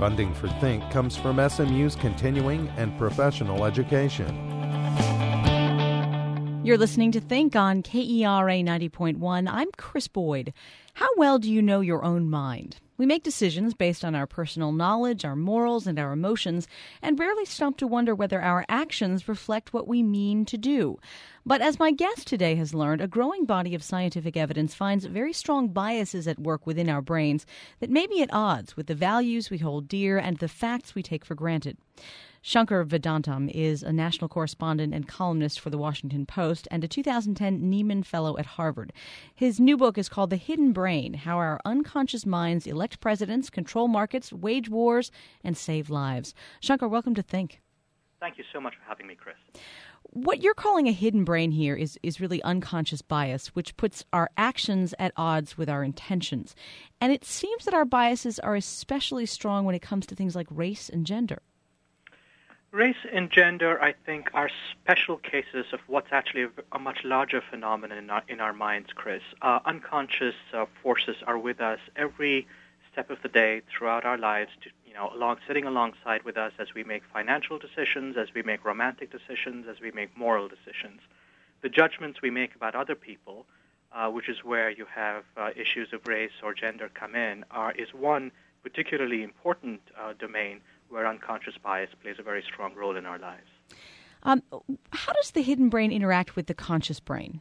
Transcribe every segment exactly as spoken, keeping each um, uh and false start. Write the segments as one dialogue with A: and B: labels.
A: Funding for Think comes from S M U's continuing and professional education.
B: You're listening to Think on K E R A ninety point one. I'm Chris Boyd. How well do you know your own mind? We make decisions based on our personal knowledge, our morals, and our emotions, and rarely stop to wonder whether our actions reflect what we mean to do. But as my guest today has learned, a growing body of scientific evidence finds very strong biases at work within our brains that may be at odds with the values we hold dear and the facts we take for granted. Shankar Vedantam is a national correspondent and columnist for The Washington Post and a two thousand ten Nieman Fellow at Harvard. His new book is called The Hidden Brain: How Our Unconscious Minds Elect Presidents, Control Markets, Wage Wars, and Save Lives. Shankar, welcome to Think.
C: Thank you so much for having me, Chris.
B: What you're calling a hidden brain here is, is really unconscious bias, which puts our actions at odds with our intentions. And it seems that our biases are especially strong when it comes to things like race and gender.
C: Race and gender, I think, are special cases of what's actually a, a much larger phenomenon in our, in our minds, Chris. Uh, unconscious uh, forces are with us every step of the day throughout our lives, to, you know, along, sitting alongside with us as we make financial decisions, as we make romantic decisions, as we make moral decisions. The judgments we make about other people, uh, which is where you have uh, issues of race or gender come in, are, is one particularly important uh, domain where unconscious bias plays a very strong role in our lives.
B: Um, how does the hidden brain interact with the conscious brain?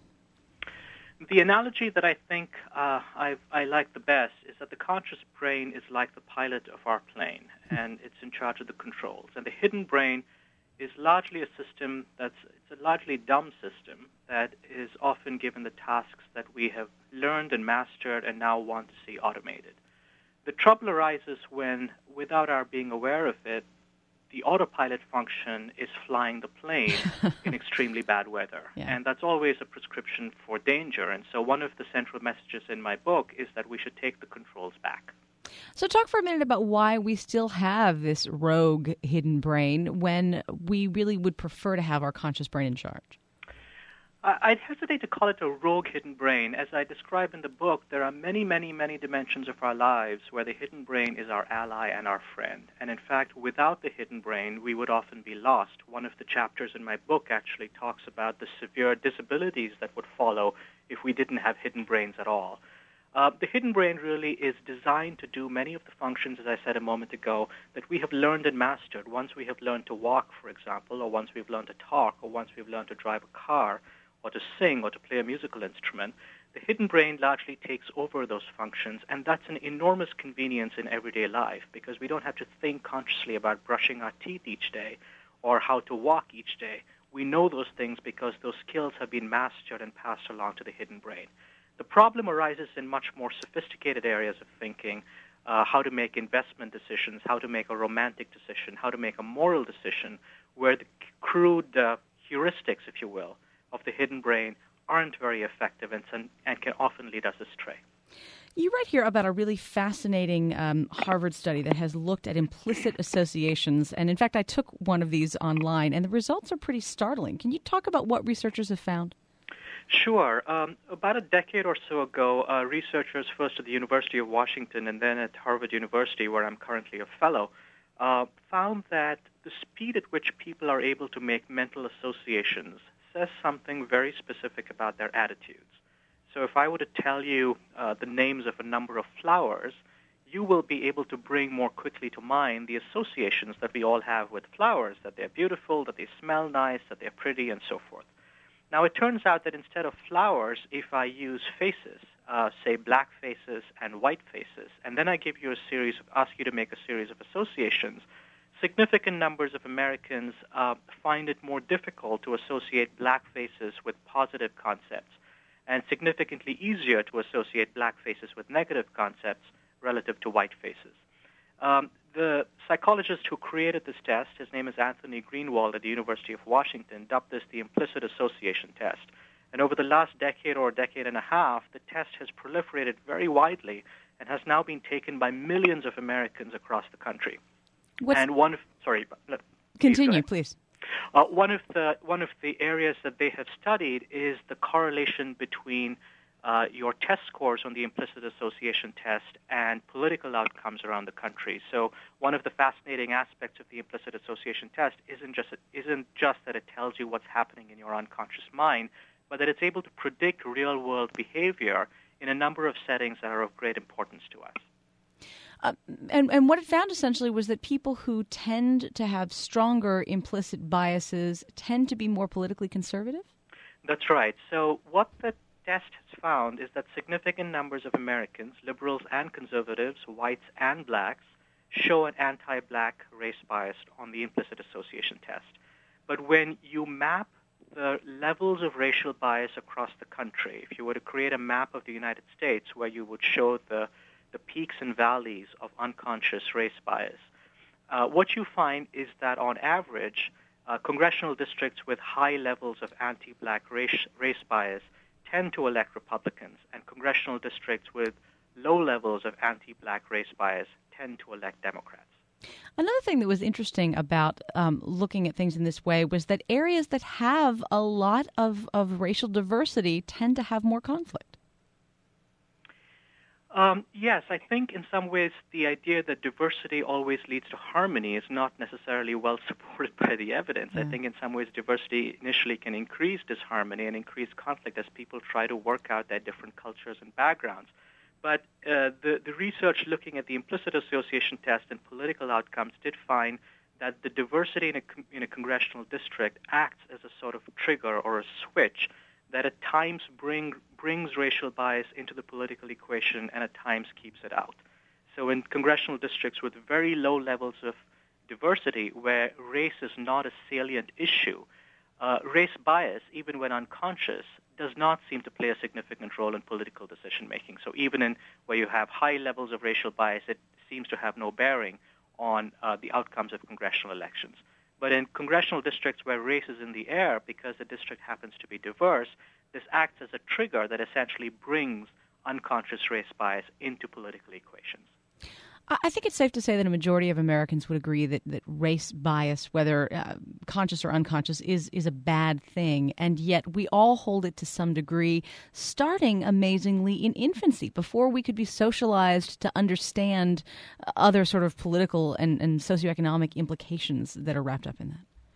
C: The analogy that I think uh, I, I like the best is that the conscious brain is like the pilot of our plane, and it's in charge of the controls. And the hidden brain is largely a system that's it's a largely dumb system that is often given the tasks that we have learned and mastered and now want to see automated. The trouble arises when, without our being aware of it, the autopilot function is flying the plane in extremely bad weather. Yeah. And that's always a prescription for danger. And so one of the central messages in my book is that we should take the controls back.
B: So talk for a minute about why we still have this rogue hidden brain when we really would prefer to have our conscious brain in charge.
C: I'd hesitate to call it a rogue hidden brain. As I describe in the book, there are many, many, many dimensions of our lives where the hidden brain is our ally and our friend. And in fact, without the hidden brain, we would often be lost. One of the chapters in my book actually talks about the severe disabilities that would follow if we didn't have hidden brains at all. Uh, the hidden brain really is designed to do many of the functions, as I said a moment ago, that we have learned and mastered. Once we have learned to walk, for example, or once we've learned to talk, or once we've learned to drive a car, or to sing, or to play a musical instrument, the hidden brain largely takes over those functions, and that's an enormous convenience in everyday life because we don't have to think consciously about brushing our teeth each day or how to walk each day. We know those things because those skills have been mastered and passed along to the hidden brain. The problem arises in much more sophisticated areas of thinking, uh, how to make investment decisions, how to make a romantic decision, how to make a moral decision, where the crude uh, heuristics, if you will, of the hidden brain aren't very effective and, and can often lead us astray.
B: You write here about a really fascinating um, Harvard study that has looked at implicit associations. And in fact, I took one of these online, and the results are pretty startling. Can you talk about what researchers have found?
C: Sure. Um, about a decade or so ago, uh, researchers first at the University of Washington and then at Harvard University, where I'm currently a fellow, uh, found that the speed at which people are able to make mental associations says something very specific about their attitudes. So if I were to tell you uh, the names of a number of flowers, you will be able to bring more quickly to mind the associations that we all have with flowers, that they're beautiful, that they smell nice, that they're pretty, and so forth. Now, it turns out that instead of flowers, if I use faces, uh, say black faces and white faces, and then I give you a series of, ask you to make a series of associations, significant numbers of Americans uh, find it more difficult to associate black faces with positive concepts and significantly easier to associate black faces with negative concepts relative to white faces. Um, the psychologist who created this test, his name is Anthony Greenwald at the University of Washington, dubbed this the implicit association test. And over the last decade or decade and a half, the test has proliferated very widely and has now been taken by millions of Americans across the country.
B: What's...
C: And one of sorry,
B: continue, please.
C: Uh, one of the one of the areas that they have studied is the correlation between uh, your test scores on the implicit association test, and political outcomes around the country. So one of the fascinating aspects of the implicit association test isn't just isn't just that it tells you what's happening in your unconscious mind, but that it's able to predict real-world behavior in a number of settings that are of great importance to us.
B: Uh, and, and what it found essentially was that people who tend to have stronger implicit biases tend to be more politically conservative?
C: That's right. So what the test has found is that significant numbers of Americans, liberals and conservatives, whites and blacks, show an anti-black race bias on the implicit association test. But when you map the levels of racial bias across the country, if you were to create a map of the United States where you would show the, the peaks and valleys of unconscious race bias, uh, what you find is that on average, uh, congressional districts with high levels of anti-black race, race bias tend to elect Republicans, and congressional districts with low levels of anti-black race bias tend to elect Democrats.
B: Another thing that was interesting about um, looking at things in this way was that areas that have a lot of, of racial diversity tend to have more conflict.
C: Um, yes, I think in some ways the idea that diversity always leads to harmony is not necessarily well supported by the evidence. Yeah. I think in some ways diversity initially can increase disharmony and increase conflict as people try to work out their different cultures and backgrounds. But uh, the, the research looking at the implicit association test and political outcomes did find that the diversity in a, in a congressional district acts as a sort of trigger or a switch that at times bring, brings racial bias into the political equation and at times keeps it out. So in congressional districts with very low levels of diversity where race is not a salient issue, uh, race bias, even when unconscious, does not seem to play a significant role in political decision-making. So even in where you have high levels of racial bias, it seems to have no bearing on uh, the outcomes of congressional elections. But in congressional districts where race is in the air, because the district happens to be diverse, this acts as a trigger that essentially brings unconscious race bias into political equations.
B: I think it's safe to say that a majority of Americans would agree that, that race bias, whether uh, conscious or unconscious, is, is a bad thing. And yet we all hold it to some degree, starting amazingly in infancy, before we could be socialized to understand other sort of political and, and socioeconomic implications that are wrapped up in that.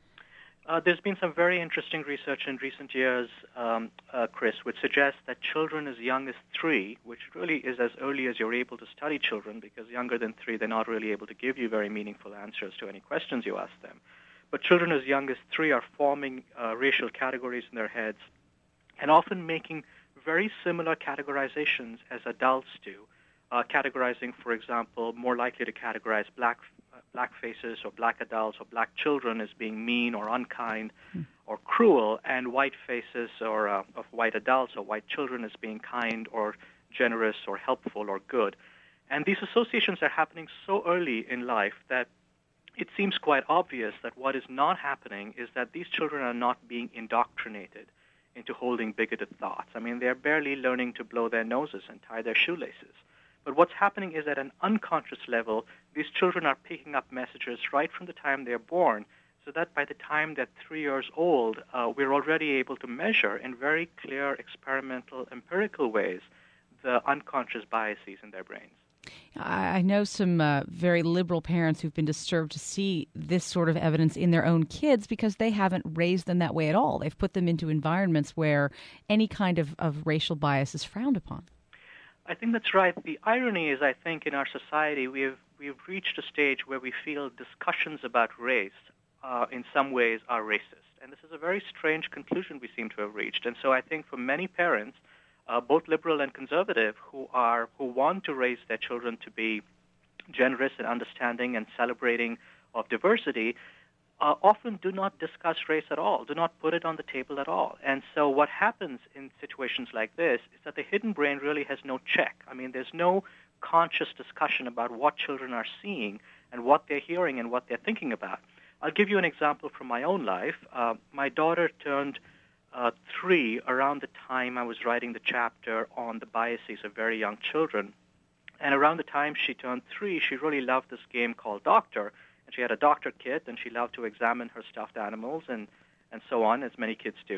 C: Uh, there's been some very interesting research in recent years, um, uh, Chris, which suggests that children as young as three, which really is as early as you're able to study children, because younger than three, they're not really able to give you very meaningful answers to any questions you ask them. But children as young as three are forming uh, racial categories in their heads and often making very similar categorizations as adults do, uh, categorizing, for example, more likely to categorize black black faces or black adults or black children as being mean or unkind hmm. or cruel, and white faces or uh, of white adults or white children as being kind or generous or helpful or good. And these associations are happening so early in life that it seems quite obvious that what is not happening is that these children are not being indoctrinated into holding bigoted thoughts. I mean, they're barely learning to blow their noses and tie their shoelaces. But what's happening is at an unconscious level, these children are picking up messages right from the time they're born, so that by the time they're three years old, uh, we're already able to measure in very clear, experimental, empirical ways the unconscious biases in their brains.
B: I know some uh, very liberal parents who've been disturbed to see this sort of evidence in their own kids because they haven't raised them that way at all. They've put them into environments where any kind of, of racial bias is frowned upon.
C: I think that's right. The irony is, I think, in our society, we've we've reached a stage where we feel discussions about race, uh, in some ways, are racist. And this is a very strange conclusion we seem to have reached. And so I think for many parents, uh, both liberal and conservative, who are who want to raise their children to be generous and understanding and celebrating of diversity, Uh, often do not discuss race at all, do not put it on the table at all. And so what happens in situations like this is that the hidden brain really has no check. I mean, there's no conscious discussion about what children are seeing and what they're hearing and what they're thinking about. I'll give you an example from my own life. Uh, my daughter turned uh, three around the time I was writing the chapter on the biases of very young children. And around the time she turned three, she really loved this game called Doctor. And she had a doctor kit, and she loved to examine her stuffed animals and, and so on, as many kids do.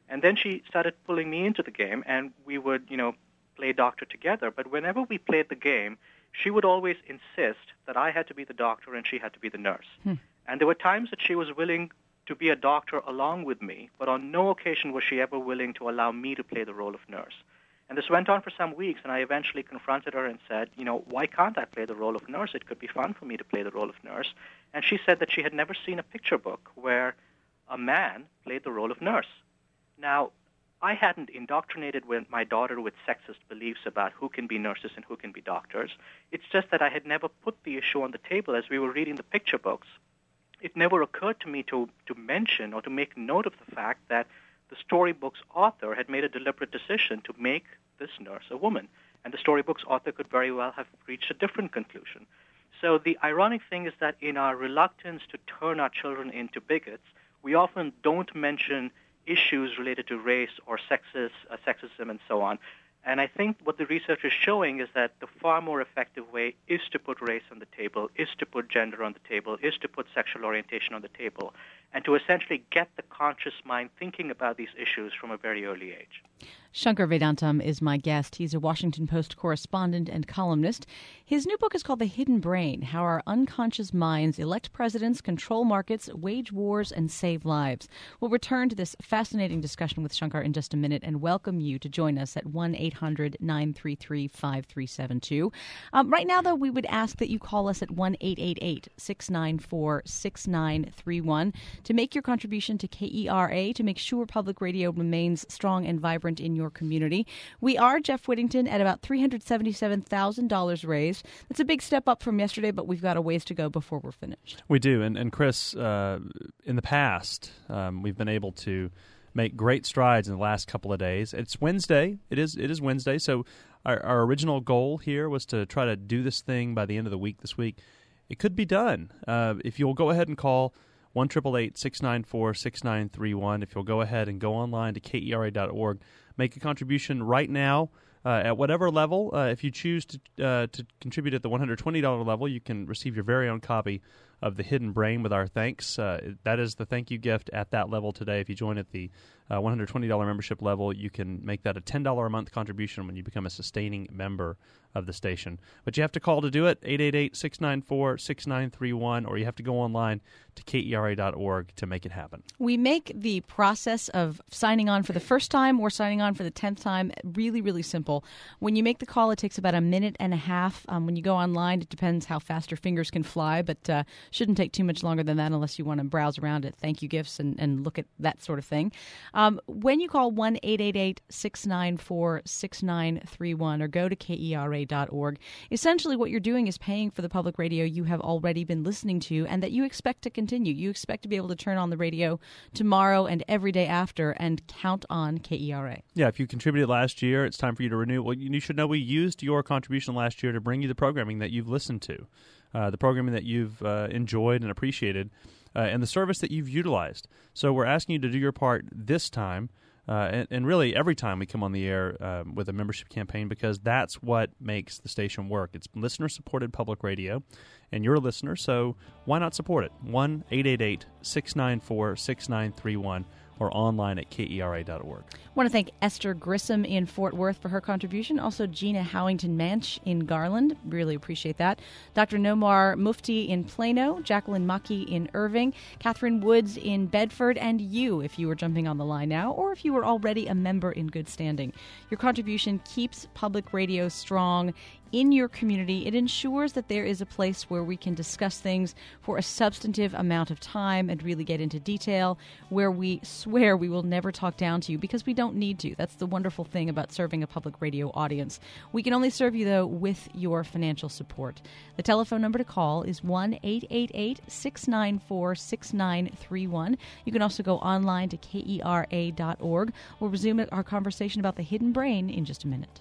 C: And then she started pulling me into the game, and we would, you know, play doctor together. But whenever we played the game, she would always insist that I had to be the doctor and she had to be the nurse. Hmm. And there were times that she was willing to be a doctor along with me, but on no occasion was she ever willing to allow me to play the role of nurse. And this went on for some weeks, and I eventually confronted her and said, you know, why can't I play the role of nurse? It could be fun for me to play the role of nurse. And she said that she had never seen a picture book where a man played the role of nurse. Now, I hadn't indoctrinated with my daughter with sexist beliefs about who can be nurses and who can be doctors. It's just that I had never put the issue on the table as we were reading the picture books. It never occurred to me to, to mention or to make note of the fact that the storybook's author had made a deliberate decision to make this nurse a woman. And the storybook's author could very well have reached a different conclusion. So the ironic thing is that in our reluctance to turn our children into bigots, we often don't mention issues related to race or sexist, uh, sexism and so on. And I think what the research is showing is that the far more effective way is to put race on the table, is to put gender on the table, is to put sexual orientation on the table, and to essentially get the conscious mind thinking about these issues from a very early age.
B: Shankar Vedantam is my guest. He's a Washington Post correspondent and columnist. His new book is called The Hidden Brain: How Our Unconscious Minds Elect Presidents, Control Markets, Wage Wars, and Save Lives. We'll return to this fascinating discussion with Shankar in just a minute and welcome you to join us at one eight hundred nine three three five three seven two. Um, right now, though, we would ask that you call us at one eight eight eight six nine four six nine three one to make your contribution to K E R A, to make sure public radio remains strong and vibrant in your community. We are, Jeff Whittington, at about three hundred seventy-seven thousand dollars raised. That's a big step up from yesterday, but we've got a ways to go before we're finished.
D: We do. And, and Chris, uh, in the past, um, we've been able to make great strides in the last couple of days. It's Wednesday. It is It is Wednesday. So our, our original goal here was to try to do this thing by the end of the week this week. It could be done. Uh, if you'll go ahead and call one eight eight eight six nine four six nine three one. If you'll go ahead and go online to K E R A dot org, make a contribution right now uh, at whatever level. Uh, if you choose to uh, to contribute at the one hundred twenty dollars level, you can receive your very own copy of The Hidden Brain with our thanks. Uh, that is the thank you gift at that level today. If you join at the uh, one hundred twenty dollars membership level, you can make that a ten dollars a month contribution when you become a sustaining member of the station. But you have to call to do it, eight eight eight six nine four six nine three one, or you have to go online to K E R A dot org to make it happen.
B: We make the process of signing on for the first time or signing on for the tenth time really, really simple. When you make the call, it takes about a minute and a half. Um, when you go online, it depends how fast your fingers can fly, but uh, shouldn't take too much longer than that unless you want to browse around at thank you gifts and, and look at that sort of thing. Um, when you call one eight eight eight six nine four six nine three one or go to K E R A dot org, essentially what you're doing is paying for the public radio you have already been listening to and that you expect to continue. You expect to be able to turn on the radio tomorrow and every day after and count on K E R A.
D: Yeah, if you contributed last year, it's time for you to renew. Well, you should know we used your contribution last year to bring you the programming that you've listened to, uh, the programming that you've uh, enjoyed and appreciated, uh, and the service that you've utilized. So we're asking you to do your part this time. Uh, and, and really every time we come on the air um, with a membership campaign, because that's what makes the station work. It's listener-supported public radio, and you're a listener, so why not support it? one eight eight eight six nine four six nine three one or online at K E R A dot org.
B: I want to thank Esther Grissom in Fort Worth for her contribution. Also, Gina Howington-Manch in Garland. Really appreciate that. Doctor Nomar Mufti in Plano. Jacqueline Mucky in Irving. Catherine Woods in Bedford. And you, if you were jumping on the line now, or if you were already a member in good standing. Your contribution keeps public radio strong in your community. It ensures that there is a place where we can discuss things for a substantive amount of time and really get into detail, where we swear we will never talk down to you because we don't need to. That's the wonderful thing about serving a public radio audience. We can only serve you, though, with your financial support. The telephone number to call is one eight eight eight six nine four six nine three one. You can also go online to K E R A dot org. We'll resume our conversation about the hidden brain in just a minute.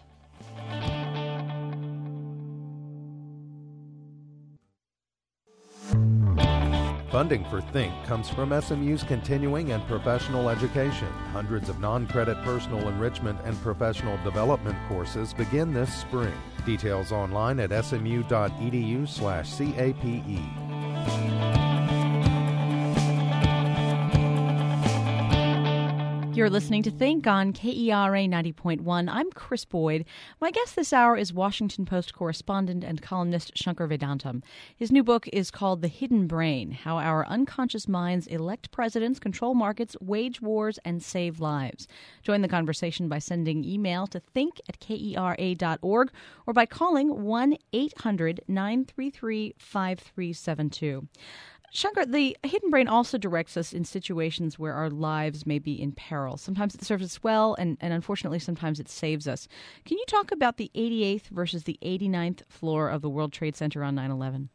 A: Funding for Think comes from S M U's continuing and professional education. Hundreds of non-credit personal enrichment and professional development courses begin this spring. Details online at S M U dot E D U slash C A P E.
B: You're listening to Think on K E R A ninety point one. I'm Chris Boyd. My guest this hour is Washington Post correspondent and columnist Shankar Vedantam. His new book is called The Hidden Brain: How Our Unconscious Minds Elect Presidents, Control Markets, Wage Wars, and Save Lives. Join the conversation by sending email to think at K E R A dot org or by calling one eight hundred nine three three five three seven two. Shankar, the hidden brain also directs us in situations where our lives may be in peril. Sometimes it serves us well, and, and unfortunately sometimes it saves us. Can you talk about the eighty-eighth versus the eighty-ninth floor of the World Trade Center on nine eleven?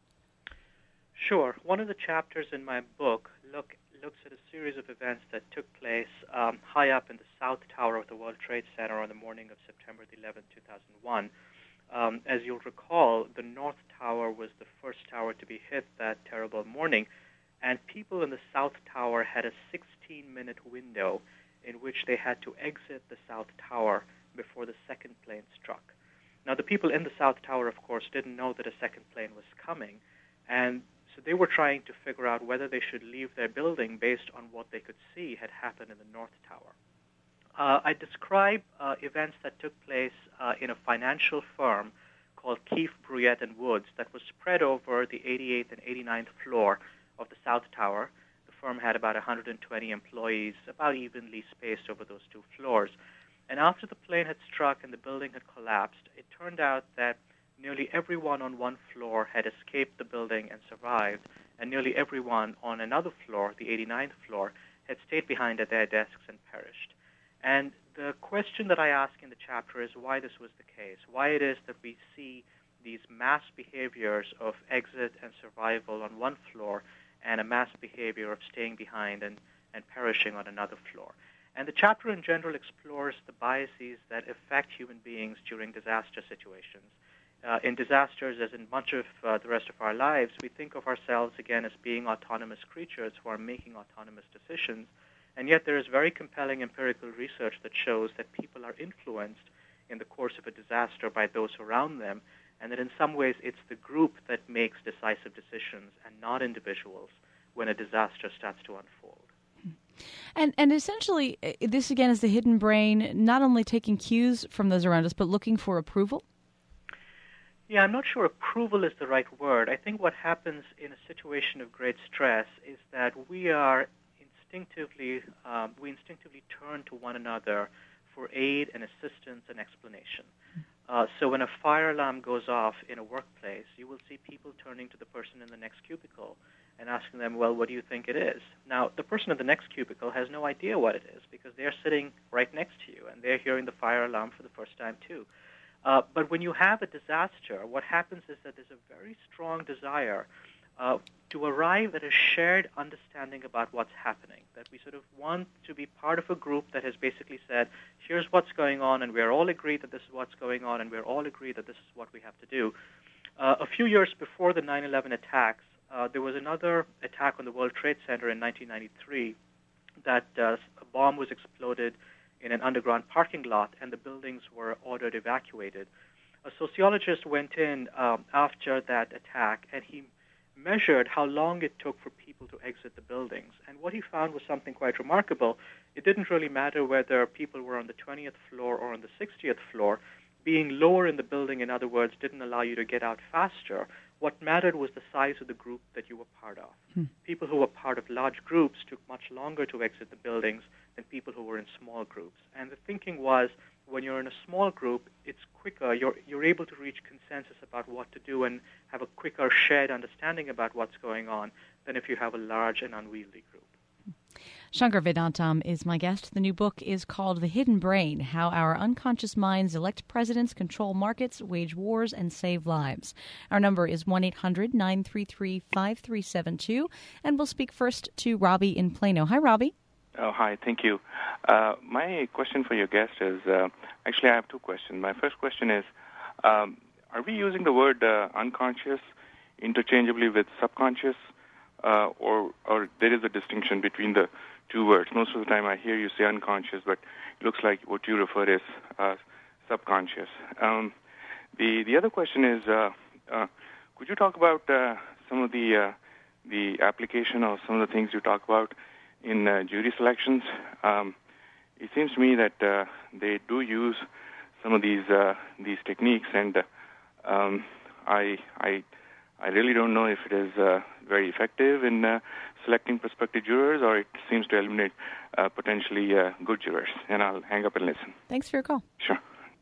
C: Sure. One of the chapters in my book look, looks at a series of events that took place um, high up in the South Tower of the World Trade Center on the morning of September the eleventh, two thousand one. Um, as you'll recall, the North Tower was the first tower to be hit that terrible morning, and people in the South Tower had a sixteen-minute window in which they had to exit the South Tower before the second plane struck. Now, the people in the South Tower, of course, didn't know that a second plane was coming, and so they were trying to figure out whether they should leave their building based on what they could see had happened in the North Tower. Uh, I describe uh, events that took place uh, in a financial firm called Keefe, Bruyette and Woods that was spread over the eighty-eighth and eighty-ninth floor of the South Tower. The firm had about one hundred twenty employees, about evenly spaced over those two floors. And after the plane had struck and the building had collapsed, it turned out that nearly everyone on one floor had escaped the building and survived, and nearly everyone on another floor, the eighty-ninth floor, had stayed behind at their desks and perished. And the question that I ask in the chapter is why this was the case, why it is that we see these mass behaviors of exit and survival on one floor and a mass behavior of staying behind and, and perishing on another floor. And the chapter in general explores the biases that affect human beings during disaster situations. Uh, in disasters, as in much of uh, the rest of our lives, we think of ourselves, again, as being autonomous creatures who are making autonomous decisions. And yet there is very compelling empirical research that shows that people are influenced in the course of a disaster by those around them, and that in some ways it's the group that makes decisive decisions and not individuals when a disaster starts to unfold.
B: And and essentially, this again is the hidden brain, not only taking cues from those around us, but looking for approval?
C: Yeah, I'm not sure approval is the right word. I think what happens in a situation of great stress is that we are instinctively, um, we instinctively turn to one another for aid and assistance and explanation. Uh, so when a fire alarm goes off in a workplace, you will see people turning to the person in the next cubicle and asking them, well, what do you think it is? Now, the person in the next cubicle has no idea what it is because they're sitting right next to you and they're hearing the fire alarm for the first time too. Uh, but when you have a disaster, what happens is that there's a very strong desire uh, to arrive at a shared understanding about what's happening, that we sort of want to be part of a group that has basically said, here's what's going on, and we're all agreed that this is what's going on, and we're all agreed that this is what we have to do. Uh, a few years before the nine eleven attacks, uh, there was another attack on the World Trade Center in nineteen ninety-three that uh, a bomb was exploded in an underground parking lot, and the buildings were ordered evacuated. A sociologist went in um, after that attack, and he measured how long it took for people to exit the buildings. And what he found was something quite remarkable. It didn't really matter whether people were on the twentieth floor or on the sixtieth floor. Being lower in the building, in other words, didn't allow you to get out faster. What mattered was the size of the group that you were part of. Hmm. People who were part of large groups took much longer to exit the buildings than people who were in small groups. And the thinking was, when you're in a small group, it's quicker. You're, you're able to reach consensus about what to do and have a quicker shared understanding about what's going on than if you have a large and unwieldy group.
B: Shankar Vedantam is my guest. The new book is called The Hidden Brain: How Our Unconscious Minds Elect Presidents, Control Markets, Wage Wars, and Save Lives. Our number is one eight hundred nine three three five three seven two, and we'll speak first to Robbie in Plano. Hi, Robbie.
E: Oh, hi. Thank you. Uh, my question for your guest is, uh, actually I have two questions. My first question is, um, are we using the word uh, unconscious interchangeably with subconscious, uh, or, or there is a distinction between the two words? Most of the time I hear you say unconscious, but it looks like what you refer is uh, subconscious. Um, the the other question is, uh, uh, could you talk about uh, some of the uh, the application of some of the things you talk about in uh, jury selections? Um, it seems to me that uh, they do use some of these uh, these techniques, and uh, um, I I I really don't know if it is uh, very effective in uh, selecting prospective jurors, or it seems to eliminate uh, potentially uh, good jurors. And I'll hang up and listen.
B: Thanks for your call.
E: Sure.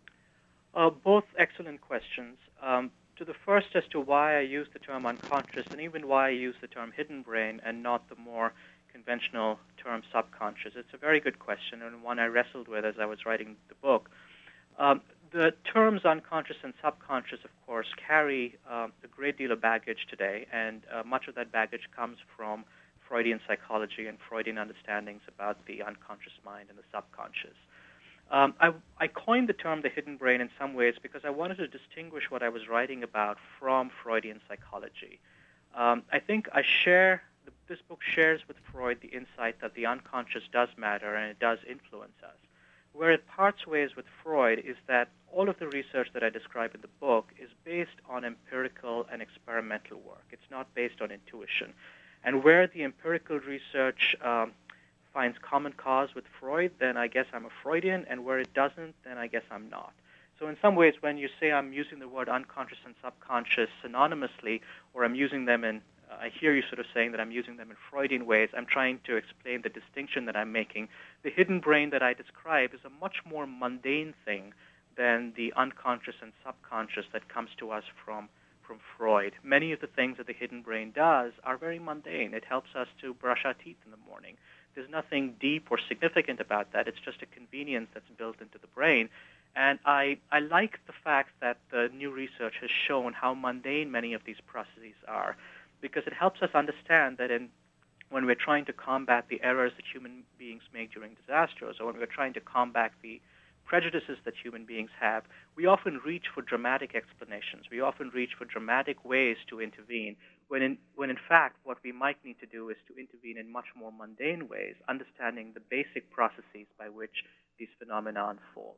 C: Uh, both excellent questions. Um, to the first, as to why I use the term unconscious, and even why I use the term hidden brain and not the more conventional term subconscious, it's a very good question, and one I wrestled with as I was writing the book. Um, the terms unconscious and subconscious, of course, carry uh, a great deal of baggage today, and uh, much of that baggage comes from Freudian psychology and Freudian understandings about the unconscious mind and the subconscious. Um, I, I coined the term the hidden brain in some ways because I wanted to distinguish what I was writing about from Freudian psychology. Um, I think I share, this book shares with Freud the insight that the unconscious does matter and it does influence us. Where it parts ways with Freud is that all of the research that I describe in the book is based on empirical and experimental work. It's not based on intuition. And where the empirical research um, finds common cause with Freud, then I guess I'm a Freudian, and where it doesn't, then I guess I'm not. So in some ways, when you say I'm using the word unconscious and subconscious synonymously, or I'm using them in, uh, I hear you sort of saying that I'm using them in Freudian ways, I'm trying to explain the distinction that I'm making. The hidden brain that I describe is a much more mundane thing than the unconscious and subconscious that comes to us from from Freud. Many of the things that the hidden brain does are very mundane. It helps us to brush our teeth in the morning. There's nothing deep or significant about that. It's just a convenience that's built into the brain. And I, I like the fact that the new research has shown how mundane many of these processes are, because it helps us understand that in, when we're trying to combat the errors that human beings make during disasters, or when we're trying to combat the prejudices that human beings have, we often reach for dramatic explanations. We often reach for dramatic ways to intervene, when in, when in fact what we might need to do is to intervene in much more mundane ways, understanding the basic processes by which these phenomena unfold.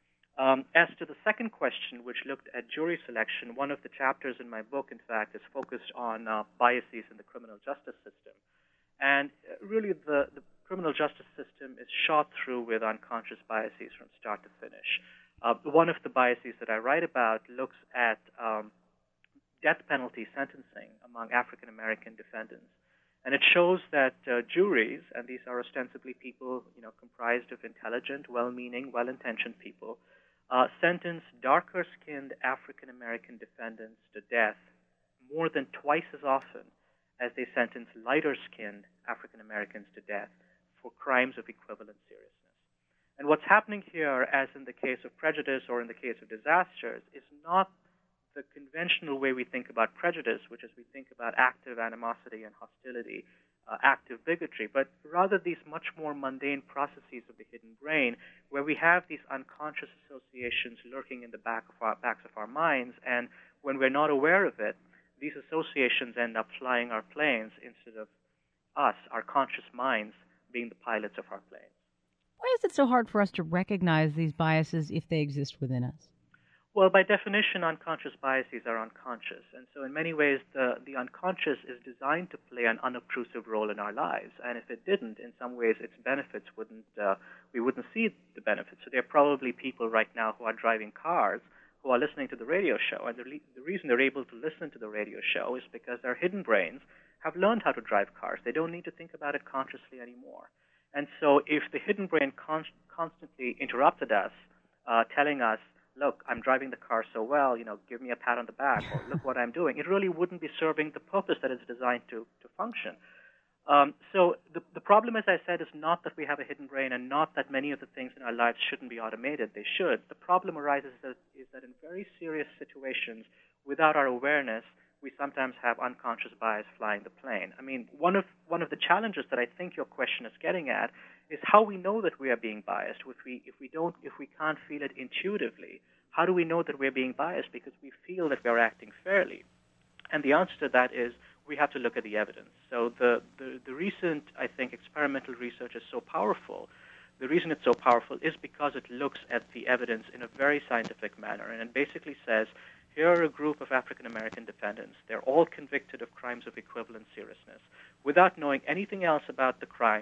C: Um, as to the second question, which looked at jury selection, one of the chapters in my book, in fact, is focused on uh, biases in the criminal justice system. And really the, the criminal justice system is shot through with unconscious biases from start to finish. Uh, one of the biases that I write about looks at um, death penalty sentencing among African American defendants. And it shows that uh, juries, and these are ostensibly people, you know, comprised of intelligent, well-meaning, well-intentioned people, uh, sentence darker-skinned African American defendants to death more than twice as often as they sentence lighter-skinned African Americans to death for crimes of equivalent seriousness. And what's happening here, as in the case of prejudice or in the case of disasters, is not the conventional way we think about prejudice, which is we think about active animosity and hostility, uh, active bigotry, but rather these much more mundane processes of the hidden brain, where we have these unconscious associations lurking in the back of our, backs of our minds, and when we're not aware of it, these associations end up flying our planes instead of us, our conscious minds, being the pilots of our planes.
B: Why is it so hard for us to recognize these biases if they exist within us?
C: Well, by definition, unconscious biases are unconscious. And so in many ways, the, the unconscious is designed to play an unobtrusive role in our lives. And if it didn't, in some ways, its benefits wouldn't, uh, we wouldn't see the benefits. So there are probably people right now who are driving cars who are listening to the radio show. And the, le- the reason they're able to listen to the radio show is because their hidden brains have learned how to drive cars. They don't need to think about it consciously anymore. And so if the hidden brain con- constantly interrupted us, uh, telling us, look, I'm driving the car so well, you know, give me a pat on the back, or look what I'm doing, it really wouldn't be serving the purpose that it's designed to, to function. Um, so the, the problem, as I said, is not that we have a hidden brain and not that many of the things in our lives shouldn't be automated. They should. The problem arises that, is that in very serious situations, without our awareness, we sometimes have unconscious bias flying the plane. I mean, one of one of the challenges that I think your question is getting at is how we know that we are being biased. If we if we don't if we can't feel it intuitively, how do we know that we're being biased? Because we feel that we're acting fairly. And the answer to that is we have to look at the evidence. So the, the, the recent, I think, experimental research is so powerful. The reason it's so powerful is because it looks at the evidence in a very scientific manner, and it basically says, here are a group of African-American defendants. They're all convicted of crimes of equivalent seriousness. Without knowing anything else about the crimes,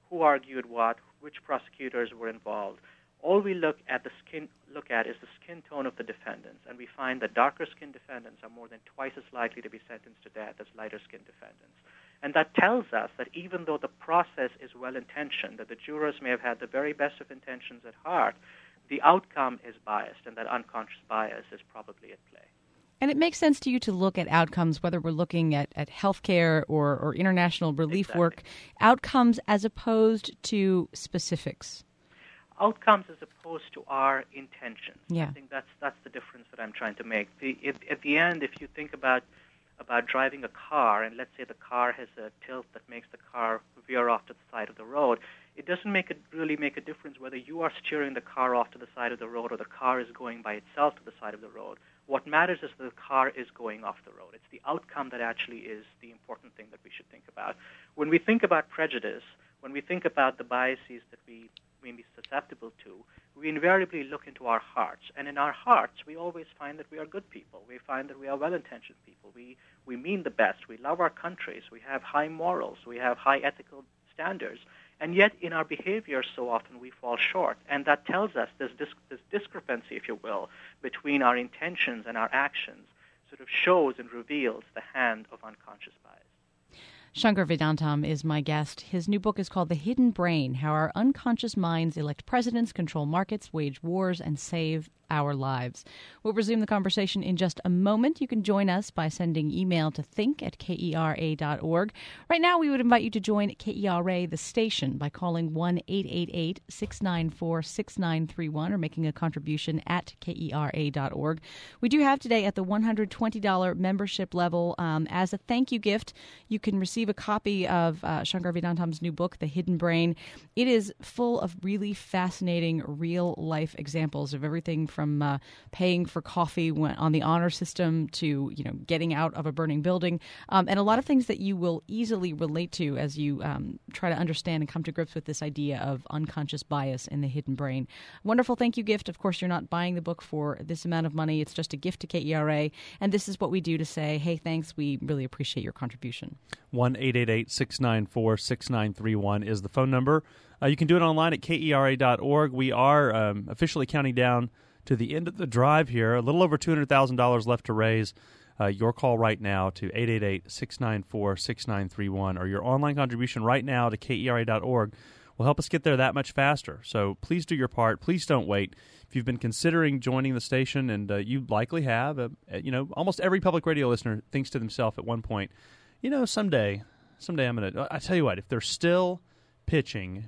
C: who argued what, which prosecutors were involved. All we look at the skin look at is the skin tone of the defendants, and we find that darker skinned defendants are more than twice as likely to be sentenced to death as lighter skinned defendants. And that tells us that even though the process is well intentioned, that the jurors may have had the very best of intentions at heart, the outcome is biased, and that unconscious bias is probably at play.
B: And it makes sense to you to look at outcomes, whether we're looking at, at healthcare or, or international relief
C: Exactly.
B: work, outcomes as opposed to specifics.
C: Outcomes as opposed to our intentions.
B: Yeah.
C: I think that's that's the difference that I'm trying to make. The, if, at the end, if you think about about driving a car, and let's say the car has a tilt that makes the car veer off to the side of the road, it doesn't make a, really make a difference whether you are steering the car off to the side of the road or the car is going by itself to the side of the road. What matters is that the car is going off the road. It's the outcome that actually is the important thing that we should think about. When we think about prejudice, when we think about the biases that we may be susceptible to, we invariably look into our hearts. And in our hearts, we always find that we are good people. We find that we are well-intentioned people. We, we mean the best. We love our countries. We have high morals. We have high ethical standards. And yet, in our behavior, so often we fall short. And that tells us this, dis- this discrepancy, if you will, between our intentions and our actions sort of shows and reveals the hand of unconscious bias.
B: Shankar Vedantam is my guest. His new book is called The Hidden Brain, How Our Unconscious Minds Elect Presidents, Control Markets, Wage Wars, and Save Our Lives. We'll resume the conversation in just a moment. You can join us by sending email to think at kera dot org. Right now, we would invite you to join K E R A, the station, by calling one eight eight eight, six nine four, six nine three one or making a contribution at kera dot org. We do have today at the one hundred twenty dollars membership level, um, as a thank you gift, you can receive a copy of uh, Shankar Vedantam's new book, The Hidden Brain. It is full of really fascinating real-life examples of everything from uh, paying for coffee when, on the honor system to, you know, getting out of a burning building, um, and a lot of things that you will easily relate to as you um, try to understand and come to grips with this idea of unconscious bias in the hidden brain. Wonderful thank you gift. Of course, you're not buying the book for this amount of money. It's just a gift to K E R A, and this is what we do to say, hey, thanks, we really appreciate your contribution.
D: one eight eight eight, six nine four, six nine three one is the phone number. Uh, you can do it online at kera dot org. We are um, officially counting down to the end of the drive here. A little over two hundred thousand dollars left to raise. Uh, your call right now to eight eight eight, six nine four, six nine three one or your online contribution right now to kera dot org will help us get there that much faster. So please do your part. Please don't wait. If you've been considering joining the station, and uh, you likely have, uh, you know, almost every public radio listener thinks to themselves at one point, you know, someday, someday I'm going to, I tell you what, if they're still pitching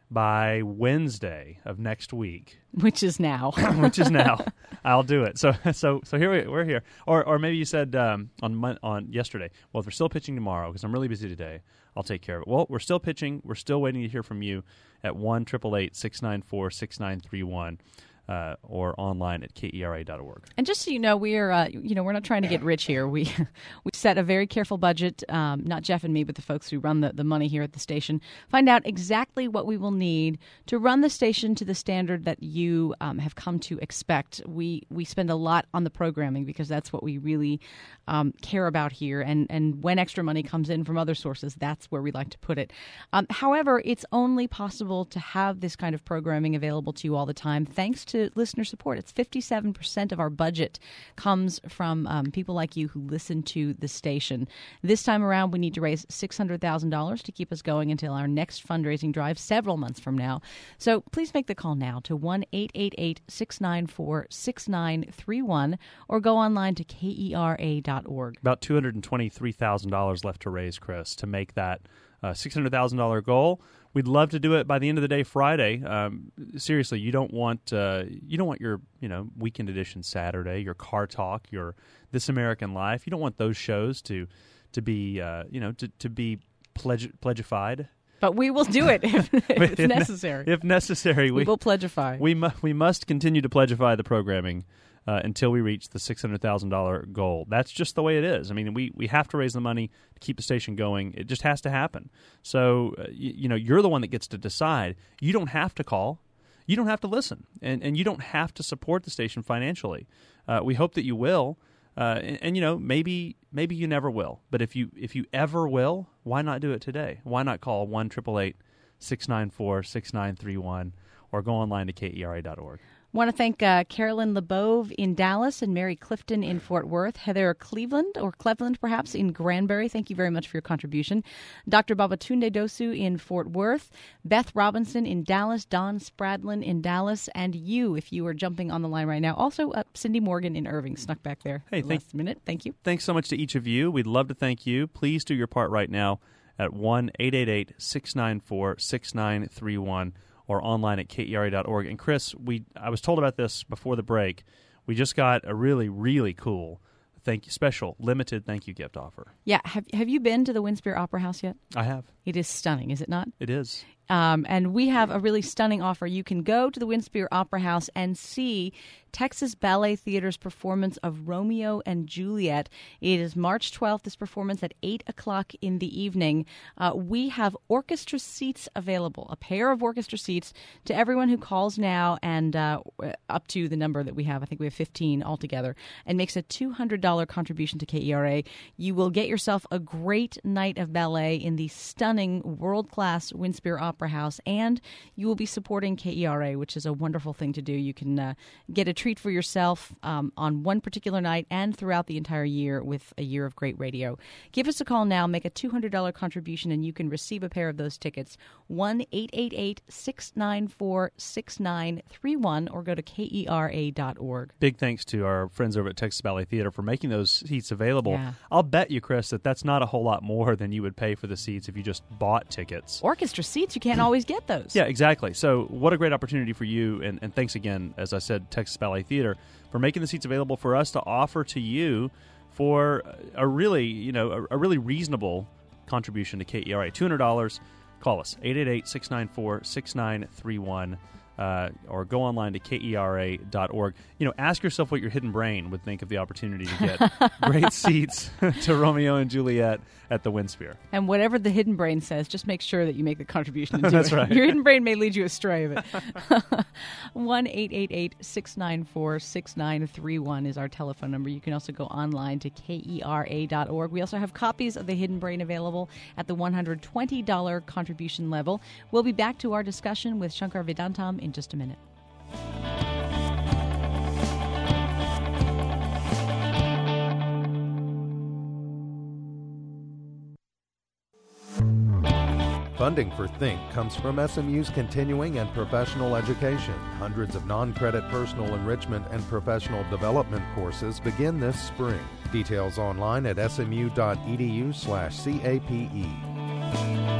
D: by Wednesday of next week,
B: Which is now.
D: which is now, I'll do it. So, so, so here we, we're here. Or, or maybe you said um, on Mon- on yesterday, well, if they're still pitching tomorrow because I'm really busy today, I'll take care of it. Well, we're still pitching. We're still waiting to hear from you at one eight eight eight, six nine four, six nine three one. Uh, or online at kera dot org.
B: And just so you know, we're uh, you know we're not trying to get rich here. We we set a very careful budget. Um, not Jeff and me, but the folks who run the, the money here at the station. Find out exactly what we will need to run the station to the standard that you um, have come to expect. We we spend a lot on the programming because that's what we really um, care about here. And and when extra money comes in from other sources, that's where we like to put it. Um, however, it's only possible to have this kind of programming available to you all the time thanks to listener support. It's fifty-seven percent of our budget comes from um, people like you who listen to the station. This time around, we need to raise six hundred thousand dollars to keep us going until our next fundraising drive several months from now. So please make the call now to one eight eight eight, six nine four, six nine three one or go online to kera dot org.
D: About two hundred twenty-three thousand dollars left to raise, Chris, to make that uh, six hundred thousand dollars goal. We'd love to do it by the end of the day Friday. Um, seriously, you don't want uh, you don't want your you know Weekend Edition Saturday, your Car Talk, your This American Life. You don't want those shows to to be uh, you know to, to be pledge pledgified.
B: But we will do it if, if it's
D: if
B: necessary.
D: Ne- if necessary,
B: we,
D: we
B: will pledgify.
D: We mu- we must continue to pledgify the programming uh, until we reach the six hundred thousand dollars goal. That's just the way it is. I mean, we, we have to raise the money to keep the station going. It just has to happen. So, uh, you, you know, you're the one that gets to decide. You don't have to call. You don't have to listen. And, and you don't have to support the station financially. Uh, we hope that you will. Uh, and, and, you know, maybe maybe you never will. But if you if you ever will, why not do it today? Why not call one eight eight eight, six nine four, six nine three one, or go online to K E R A dot org.
B: Want to thank uh, Carolyn LeBove in Dallas and Mary Clifton in Fort Worth, Heather Cleveland, or Cleveland perhaps, in Granbury. Thank you very much for your contribution. Doctor Babatunde Dosu in Fort Worth, Beth Robinson in Dallas, Don Spradlin in Dallas, and you, if you are jumping on the line right now. Also, uh, Cindy Morgan in Irving, snuck back there.
D: Hey,
B: the
D: thank,
B: last minute. Thank you.
D: Thanks so much to each of you. We'd love to thank you. Please do your part right now at one eight eight eight, six nine four, six nine three one. Or online at K E R A dot org. And Chris, we I was told about this before the break. We just got a really, really cool thank you, special, limited thank you gift offer.
B: Yeah. Have, have you been to the Winspear Opera House yet?
D: I have.
B: It is stunning, is it not?
D: It is.
B: Um, and we have a really stunning offer. You can go to the Winspear Opera House and see Texas Ballet Theater's performance of Romeo and Juliet. It is March twelfth, this performance at eight o'clock in the evening. Uh, we have orchestra seats available, a pair of orchestra seats to everyone who calls now and uh, up to the number that we have. I think we have fifteen altogether, and makes a two hundred dollars contribution to K E R A. You will get yourself a great night of ballet in the stunning world-class Winspear Opera House, and you will be supporting K E R A, which is a wonderful thing to do. You can uh, get a treat for yourself um, on one particular night and throughout the entire year with a year of great radio. Give us a call now, make a two hundred dollars contribution, and you can receive a pair of those tickets. one eight eight eight, six nine four, six nine three one, or go to K E R A dot org.
D: Big thanks to our friends over at Texas Ballet Theater for making those seats available.
B: Yeah.
D: I'll bet you, Chris, that that's not a whole lot more than you would pay for the seats if you just bought tickets.
B: Orchestra seats, you can't always get those.
D: Yeah, exactly. So what a great opportunity for you, and, and thanks again, as I said, Texas Ballet Theater, for making the seats available for us to offer to you for a really, you know, a, a really reasonable contribution to K E R A. two hundred dollars. Call us, eight eight eight, six nine four, six nine three one, uh, or go online to K E R A dot org. You know, ask yourself what your hidden brain would think of the opportunity to get great seats to Romeo and Juliet at the Winspear.
B: And whatever the hidden brain says, just make sure that you make the contribution and do
D: That's
B: it.
D: right.
B: Your hidden brain may lead you astray of it. one eight eight eight, six nine four, six nine three one is our telephone number. You can also go online to K E R A dot org. We also have copies of The Hidden Brain available at the one hundred twenty dollars contribution level. We'll be back to our discussion with Shankar Vedantam in just a minute.
A: Funding for Think comes from S M U's continuing and professional education. Hundreds of non-credit personal enrichment and professional development courses begin this spring. Details online at smu.edu slash CAPE.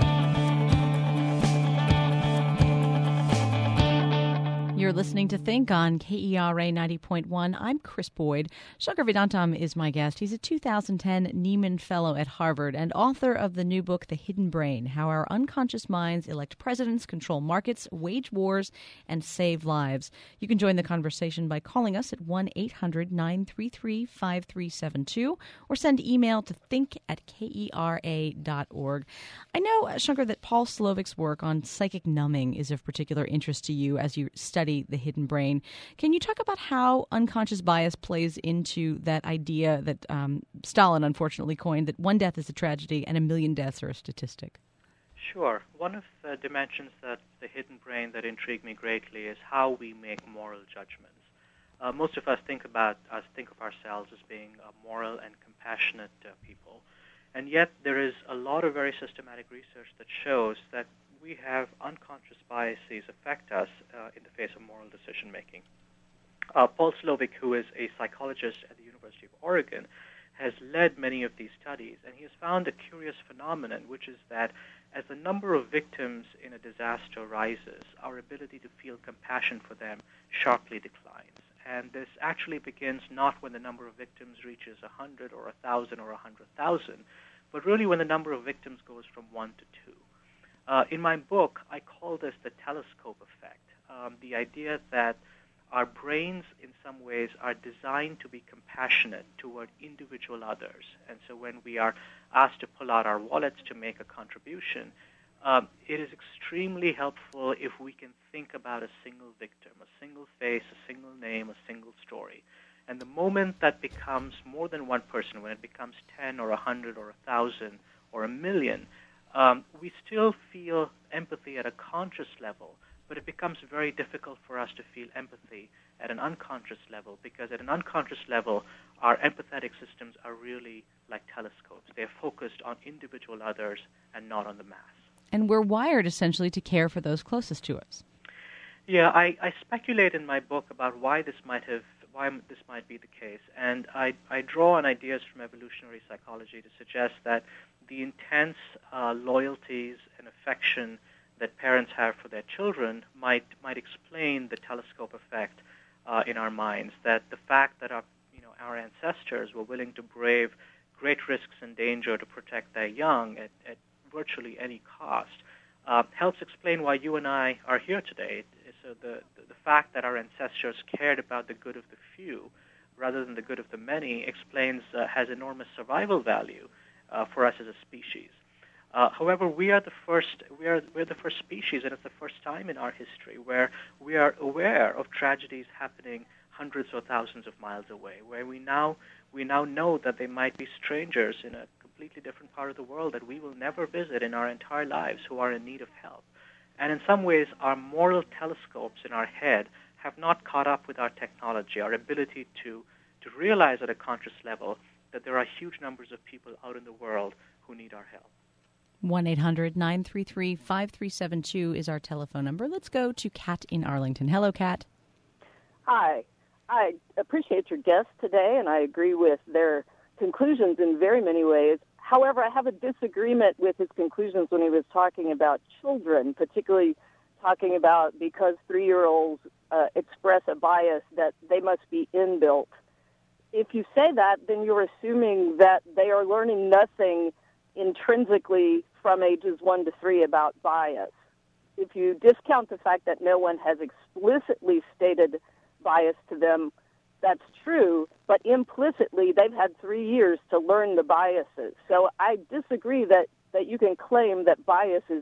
B: You're listening to Think on K E R A ninety point one. I'm Chris Boyd. Shankar Vedantam is my guest. He's a two thousand ten Nieman Fellow at Harvard and author of the new book, The Hidden Brain, How Our Unconscious Minds Elect Presidents, Control Markets, Wage Wars, and Save Lives. You can join the conversation by calling us at one eight hundred, nine three three, five three seven two or send email to think at K E R A dot org. I know, uh, Shankar, that Paul Slovik's work on psychic numbing is of particular interest to you as you study the hidden brain. Can you talk about how unconscious bias plays into that idea that um, Stalin unfortunately coined, that one death is a tragedy and a million deaths are a statistic?
C: Sure. One of the dimensions that the hidden brain that intrigue me greatly is how we make moral judgments. Uh, most of us think about us think of ourselves as being uh, moral and compassionate uh, people, and yet there is a lot of very systematic research that shows that we have unconscious biases affect us uh, in the face of moral decision-making. Uh, Paul Slovik, who is a psychologist at the University of Oregon, has led many of these studies, and he has found a curious phenomenon, which is that as the number of victims in a disaster rises, our ability to feel compassion for them sharply declines. And this actually begins not when the number of victims reaches one hundred or one thousand or one hundred thousand, but really when the number of victims goes from one to two. Uh, in my book, I call this the telescope effect, um, the idea that our brains in some ways are designed to be compassionate toward individual others. And so when we are asked to pull out our wallets to make a contribution, um, it is extremely helpful if we can think about a single victim, a single face, a single name, a single story. And the moment that becomes more than one person, when it becomes ten or one hundred or one thousand or a million, um, we still feel empathy at a conscious level, but it becomes very difficult for us to feel empathy at an unconscious level, because at an unconscious level, our empathetic systems are really like telescopes. They're focused on individual others and not on the mass.
B: And we're wired, essentially, to care for those closest to us.
C: Yeah, I, I speculate in my book about why this might have, why this might be the case, and I, I draw on ideas from evolutionary psychology to suggest that the intense uh, loyalties and affection that parents have for their children might might explain the telescope effect uh, in our minds. That the fact that our you know our ancestors were willing to brave great risks and danger to protect their young at, at virtually any cost uh, helps explain why you and I are here today. So the, the the fact that our ancestors cared about the good of the few rather than the good of the many explains uh, has enormous survival value uh, for us as a species. Uh, however, we are the first we are we're the first species, and it's the first time in our history where we are aware of tragedies happening hundreds or thousands of miles away, where we now we now know that they might be strangers in a completely different part of the world that we will never visit in our entire lives who are in need of help. And in some ways, our moral telescopes in our head have not caught up with our technology, our ability to, to realize at a conscious level that there are huge numbers of people out in the world who need our help.
B: one eight hundred nine three three five three seven two is our telephone number. Let's go to Kat in Arlington. Hello, Kat.
F: Hi. I appreciate your guests today, and I agree with their conclusions in very many ways. However, I have a disagreement with his conclusions when he was talking about children, particularly talking about because three-year-olds uh, express a bias that they must be inbuilt. If you say that, then you're assuming that they are learning nothing intrinsically from ages one to three about bias. If you discount the fact that no one has explicitly stated bias to them, that's true, but implicitly they've had three years to learn the biases. So I disagree that, that you can claim that bias is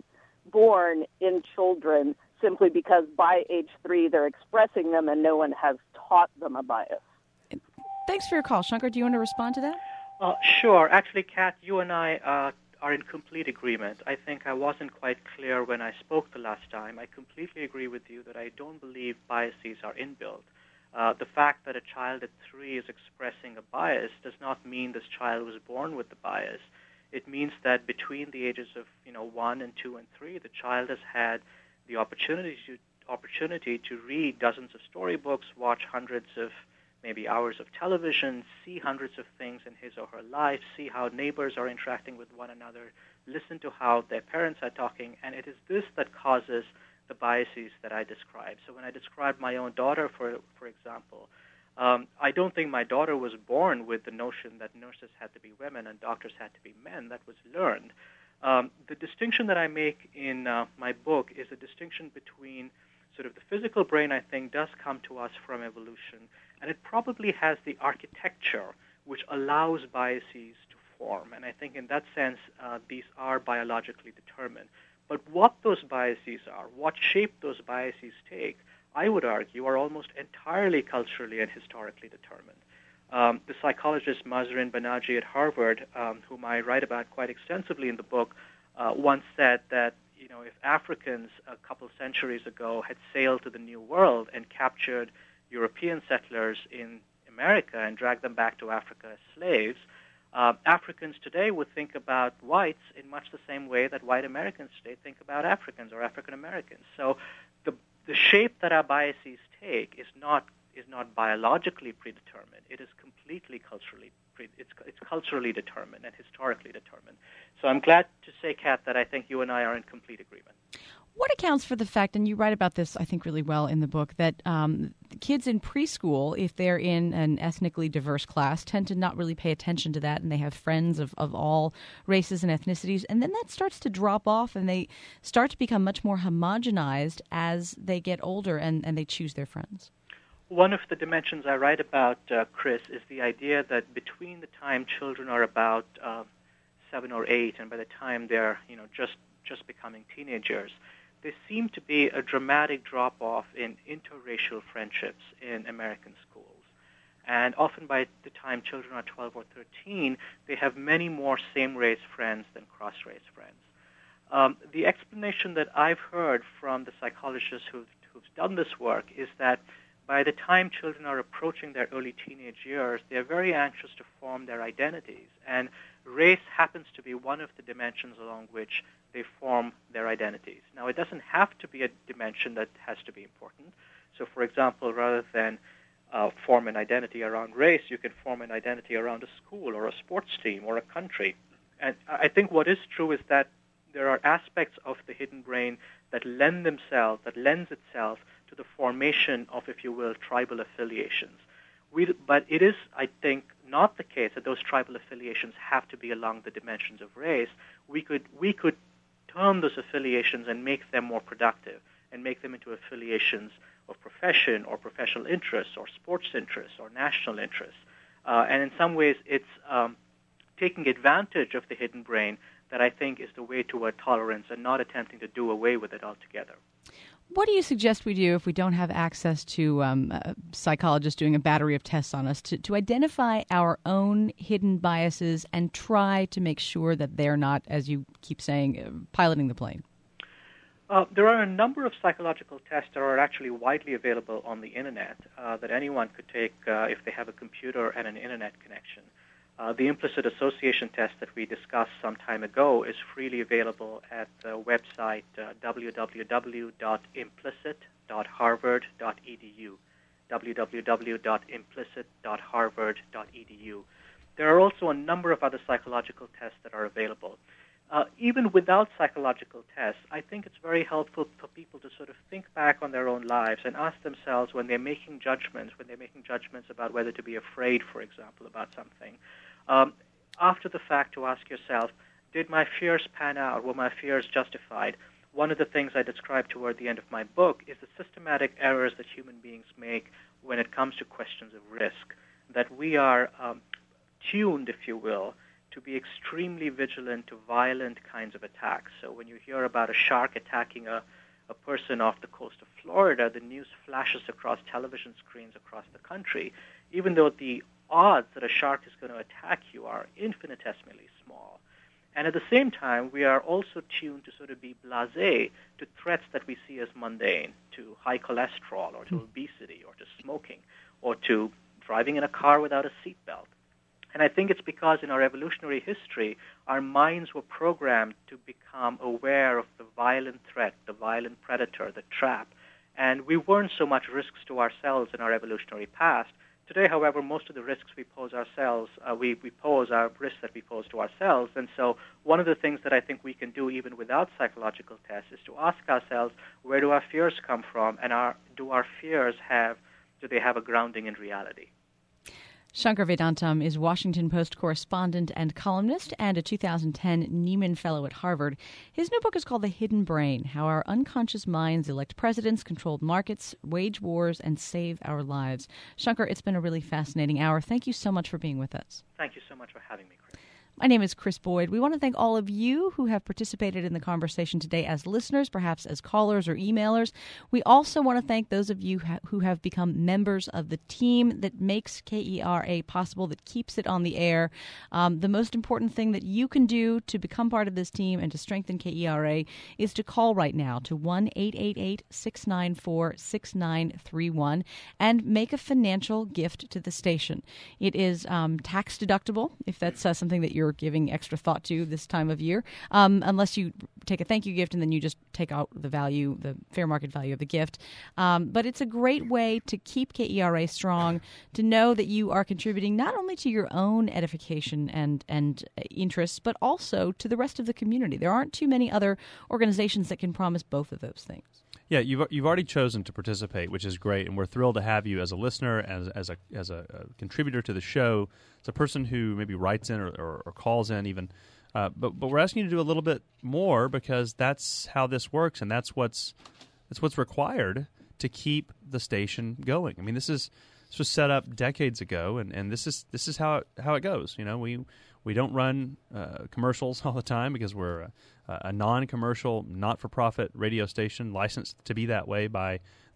F: inborn in children simply because by age three they're expressing them and no one has taught them a bias.
B: Thanks for your call. Shankar, do you want to respond to that?
C: Uh, sure. Actually, Kat, you and I uh, are in complete agreement. I think I wasn't quite clear when I spoke the last time. I completely agree with you that I don't believe biases are inbuilt. Uh, the fact that a child at three is expressing a bias does not mean this child was born with the bias. It means that between the ages of you know one and two and three, the child has had the opportunity to opportunity to read dozens of storybooks, watch hundreds of maybe hours of television, see hundreds of things in his or her life, see how neighbors are interacting with one another, listen to how their parents are talking, and it is this that causes the biases that I describe. So when I describe my own daughter, for for example, um, I don't think my daughter was born with the notion that nurses had to be women and doctors had to be men. That was learned. Um, the distinction that I make in uh, my book is a distinction between sort of the physical brain, I think, does come to us from evolution, and it probably has the architecture which allows biases to form. And I think in that sense, uh, these are biologically determined. But what those biases are, what shape those biases take, I would argue are almost entirely culturally and historically determined. Um, the psychologist Mahzarin Banaji at Harvard, um, whom I write about quite extensively in the book, uh, once said that you know if Africans a couple centuries ago had sailed to the New World and captured European settlers in America and dragged them back to Africa as slaves, Uh, Africans today would think about whites in much the same way that white Americans today think about Africans or African Americans. So the the shape that our biases take is not is not biologically predetermined. It is completely culturally pre- it's it's culturally determined and historically determined. So I'm glad to say, Kat, that I think you and I are in complete agreement.
B: What accounts for the fact, and you write about this, I think, really well in the book, that um, kids in preschool, if they're in an ethnically diverse class, tend to not really pay attention to that, and they have friends of, of all races and ethnicities, and then that starts to drop off, and they start to become much more homogenized as they get older and, and they choose their friends.
C: One of the dimensions I write about, uh, Chris, is the idea that between the time children are about uh, seven or eight, and by the time they're, you know, just just becoming teenagers, there seemed to be a dramatic drop-off in interracial friendships in American schools. And often by the time children are twelve or thirteen, they have many more same-race friends than cross-race friends. Um, the explanation that I've heard from the psychologists who've, who've done this work is that by the time children are approaching their early teenage years, they're very anxious to form their identities. And race happens to be one of the dimensions along which they form their identities. Now, it doesn't have to be a dimension that has to be important. So, for example, rather than uh, form an identity around race, you can form an identity around a school or a sports team or a country. And I think what is true is that there are aspects of the hidden brain that lend themselves, that lends itself to the formation of, if you will, tribal affiliations. We, but it is, I think, not the case that those tribal affiliations have to be along the dimensions of race. We could we could turn those affiliations and make them more productive and make them into affiliations of profession or professional interests or sports interests or national interests. Uh, and in some ways, it's um, taking advantage of the hidden brain that I think is the way toward tolerance and not attempting to do away with it altogether.
B: What do you suggest we do if we don't have access to um, uh, psychologists doing a battery of tests on us to, to identify our own hidden biases and try to make sure that they're not, as you keep saying, uh, piloting the plane?
C: Uh, there are a number of psychological tests that are actually widely available on the Internet uh, that anyone could take uh, if they have a computer and an Internet connection. Uh, the implicit association test that we discussed some time ago is freely available at the website uh, w w w dot implicit dot harvard dot e d u, w w w dot implicit dot harvard dot e d u. There are also a number of other psychological tests that are available. Uh, even without psychological tests, I think it's very helpful for people to sort of think back on their own lives and ask themselves when they're making judgments, when they're making judgments about whether to be afraid, for example, about something. Um, after the fact, to ask yourself, did my fears pan out? Were my fears justified? One of the things I describe toward the end of my book is the systematic errors that human beings make when it comes to questions of risk, that we are um, tuned, if you will, to be extremely vigilant to violent kinds of attacks. So when you hear about a shark attacking a, a person off the coast of Florida, the news flashes across television screens across the country, even though the odds that a shark is going to attack you are infinitesimally small. And at the same time, we are also tuned to sort of be blasé to threats that we see as mundane, to high cholesterol or to obesity or to smoking or to driving in a car without a seatbelt. And I think it's because in our evolutionary history, our minds were programmed to become aware of the violent threat, the violent predator, the trap. And we weren't so much risks to ourselves in our evolutionary past. Today, however, most of the risks we pose ourselves, uh, we, we pose are risks that we pose to ourselves. And so one of the things that I think we can do even without psychological tests is to ask ourselves, where do our fears come from? And our, do our fears have, do they have a grounding in reality?
B: Shankar Vedantam is Washington Post correspondent and columnist and a two thousand ten Nieman Fellow at Harvard. His new book is called The Hidden Brain, How Our Unconscious Minds Elect Presidents, Control Markets, Wage Wars, and Save Our Lives. Shankar, it's been a really fascinating hour. Thank you so much for being with us.
C: Thank you so much for having me, Chris.
B: My name is Chris Boyd. We want to thank all of you who have participated in the conversation today as listeners, perhaps as callers or emailers. We also want to thank those of you ha- who have become members of the team that makes K E R A possible, that keeps it on the air. Um, the most important thing that you can do to become part of this team and to strengthen K E R A is to call right now to one eight eight eight, six nine four, six nine three one and make a financial gift to the station. It is um, tax deductible if that's uh, something that you're giving extra thought to this time of year, um, unless you take a thank you gift and then you just take out the value, the fair market value of the gift. Um, but it's a great way to keep K E R A strong, to know that you are contributing not only to your own edification and, and interests, but also to the rest of the community. There aren't too many other organizations that can promise both of those things.
D: Yeah, you've you've already chosen to participate, which is great, and we're thrilled to have you as a listener, as as a as a, a contributor to the show, as a person who maybe writes in or, or, or calls in even. Uh, but but we're asking you to do a little bit more because that's how this works, and that's what's that's what's required to keep the station going. I mean, this is this was set up decades ago, and, and this is this is how it, how it goes. You know, we we don't run uh, commercials all the time because we're a, a non-commercial, not-for-profit radio station licensed to be that way by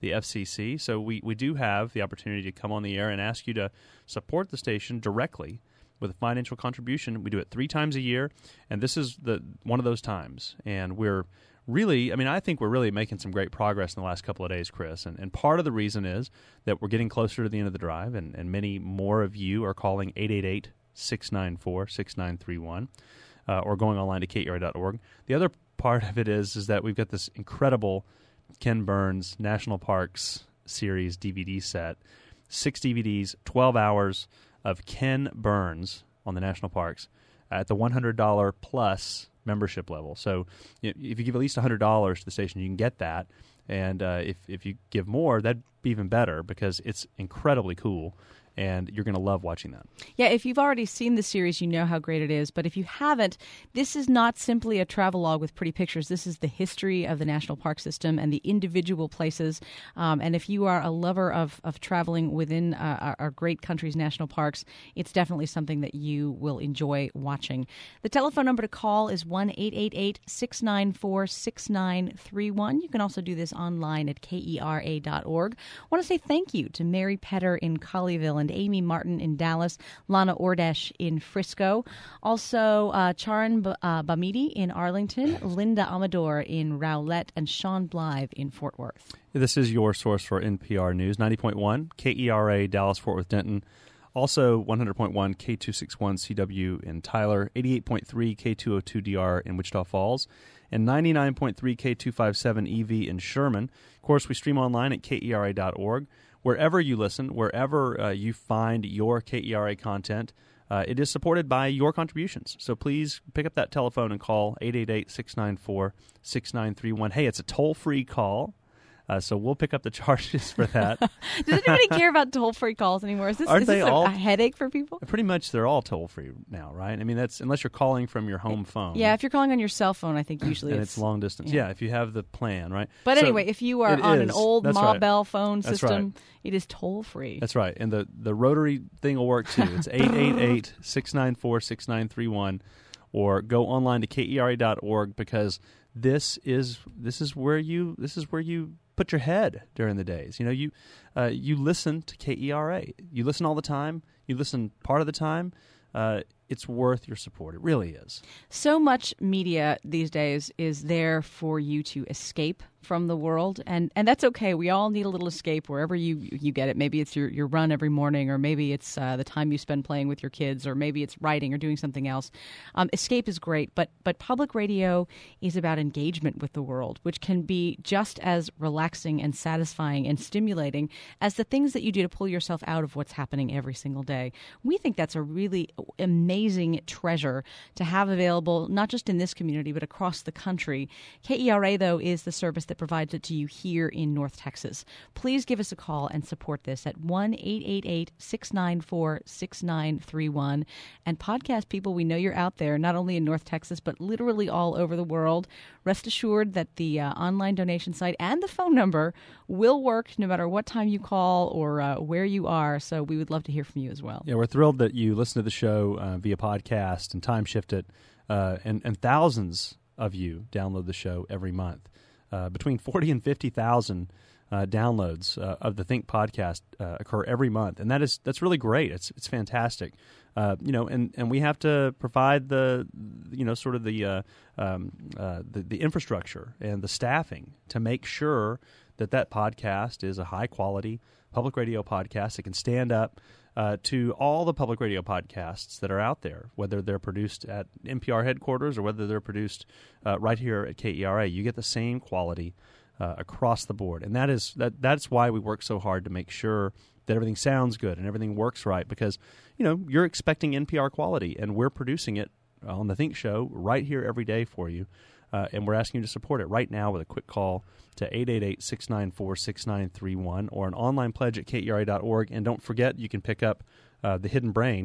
D: the F C C. So we, we do have the opportunity to come on the air and ask you to support the station directly with a financial contribution. We do it three times a year, and this is the one of those times. And we're really, I mean, I think we're really making some great progress in the last couple of days, Chris. And, and part of the reason is that we're getting closer to the end of the drive, and, and many more of you are calling eight eight eight, six nine four, six nine three one uh, or going online to K E R A dot org. The other part of it is, is that we've got this incredible Ken Burns National Parks series D V D set, six D V Ds, twelve hours of Ken Burns on the national parks at the one hundred dollars plus membership level. So if you give at least one hundred dollars to the station, you can get that. And uh, if, if you give more, that'd be even better because it's incredibly cool. And you're going to love watching that.
B: Yeah, if you've already seen the series, you know how great it is. But if you haven't, this is not simply a travelogue with pretty pictures. This is the history of the national park system and the individual places. Um, and if you are a lover of, of traveling within uh, our, our great country's national parks, it's definitely something that you will enjoy watching. The telephone number to call is one eight eight eight, six nine four, six nine three one. You can also do this online at K E R A dot org. I want to say thank you to Mary Petter in Colleyville and Amy Martin in Dallas, Lana Ordesh in Frisco, also uh, Charan B- uh, Bamidi in Arlington, Linda Amador in Rowlett, and Sean Blythe in Fort Worth.
D: This is your source for N P R News, ninety point one K E R A Dallas, Fort Worth, Denton. Also one hundred point one K two sixty-one C W in Tyler, eighty-eight point three K two oh two D R in Wichita Falls, and ninety-nine point three K two fifty-seven E V in Sherman. Of course, we stream online at K E R A dot org. Wherever you listen, wherever uh, you find your K E R A content, uh, it is supported by your contributions. So please pick up that telephone and call eight eight eight, six nine four, six nine three one. Hey, it's a toll-free call. Uh, so we'll pick up the charges for that.
B: Does anybody care about toll-free calls anymore? Is this,
D: Aren't
B: is
D: they
B: this a,
D: all,
B: a headache for people?
D: Pretty much they're all toll-free now, right? I mean, that's unless you're calling from your home phone.
B: Yeah, if you're calling on your cell phone, I think usually
D: and
B: it's...
D: it's long distance.
B: Yeah.
D: Yeah, if you have the plan, right?
B: But
D: so
B: anyway, if you are on
D: is.
B: an old
D: That's
B: Ma
D: right.
B: Bell phone
D: That's
B: system,
D: right.
B: it is toll-free.
D: That's right. And the, the rotary thing will work too. It's eight eight eight, six nine four, six nine three one, or go online to K E R A dot org because this is this is where you this is where you put your head during the days. You know, you uh, you listen to K E R A. You listen all the time. You listen part of the time. Uh, it's worth your support. It really is.
B: So much media these days is there for you to escape from the world, and, and that's okay. We all need a little escape wherever you you get it. Maybe it's your, your run every morning, or maybe it's uh, the time you spend playing with your kids, or maybe it's writing or doing something else. Um, escape is great, but but public radio is about engagement with the world, which can be just as relaxing and satisfying and stimulating as the things that you do to pull yourself out of what's happening every single day. We think that's a really amazing treasure to have available, not just in this community, but across the country. K E R A, though, is the service that provides it to you here in North Texas. Please give us a call and support this at one eight eight eight, six nine four, six nine three one. And podcast people, we know you're out there, not only in North Texas, but literally all over the world. Rest assured that the uh, online donation site and the phone number will work no matter what time you call or uh, where you are. So we would love to hear from you as well.
D: Yeah, we're thrilled that you listen to the show uh, via podcast and time shift it, uh, and, and thousands of you download the show every month. Uh, between forty and fifty thousand uh, downloads uh, of the Think podcast uh, occur every month, and that is that's really great. It's it's fantastic, uh, you know. And, and we have to provide the you know sort of the uh, um, uh, the, the infrastructure and the staffing to make sure that that podcast is a high quality public radio podcast that can stand up uh, to all the public radio podcasts that are out there, whether they're produced at N P R headquarters or whether they're produced uh, right here at K E R A. You get the same quality uh, across the board, and that is that. That's why we work so hard to make sure that everything sounds good and everything works right, because you know you're expecting N P R quality, and we're producing it on the Think Show right here every day for you. Uh, and we're asking you to support it right now with a quick call to eight eight eight, six nine four, six nine three one or an online pledge at K E R A dot org. And don't forget, you can pick up uh, The Hidden Brain,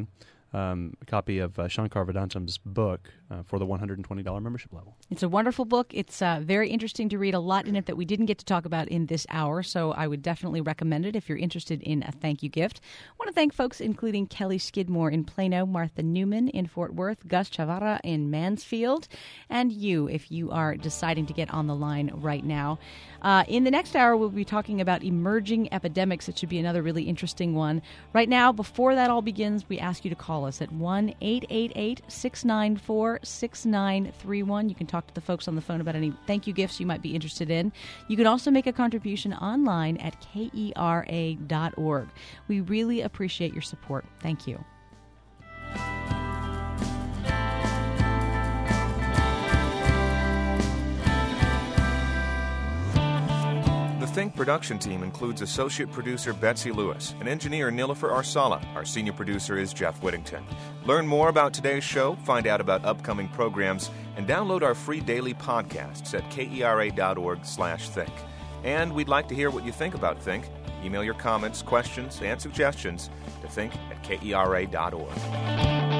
D: um, a copy of uh, Shankar Vedantam's book uh, for the one hundred twenty dollars membership level.
B: It's a wonderful book. It's uh, very interesting to read, a lot in it that we didn't get to talk about in this hour, so I would definitely recommend it if you're interested in a thank you gift. I want to thank folks including Kelly Skidmore in Plano, Martha Newman in Fort Worth, Gus Chavara in Mansfield, and you if you are deciding to get on the line right now. Uh, in the next hour, we'll be talking about emerging epidemics. It should be another really interesting one. Right now, before that all begins, we ask you to call us at one eight eight eight, six nine four, six nine three one. You can talk to the folks on the phone about any thank you gifts you might be interested in. You can also make a contribution online at K E R A dot org. We really appreciate your support. Thank you.
G: The Think production team includes associate producer Betsy Lewis and engineer Nilofer Arsala. Our senior producer is Jeff Whittington. Learn more about today's show, find out about upcoming programs, and download our free daily podcasts at kera dot org slash think. And we'd like to hear what you think about Think. Email your comments, questions, and suggestions to think at kera dot org.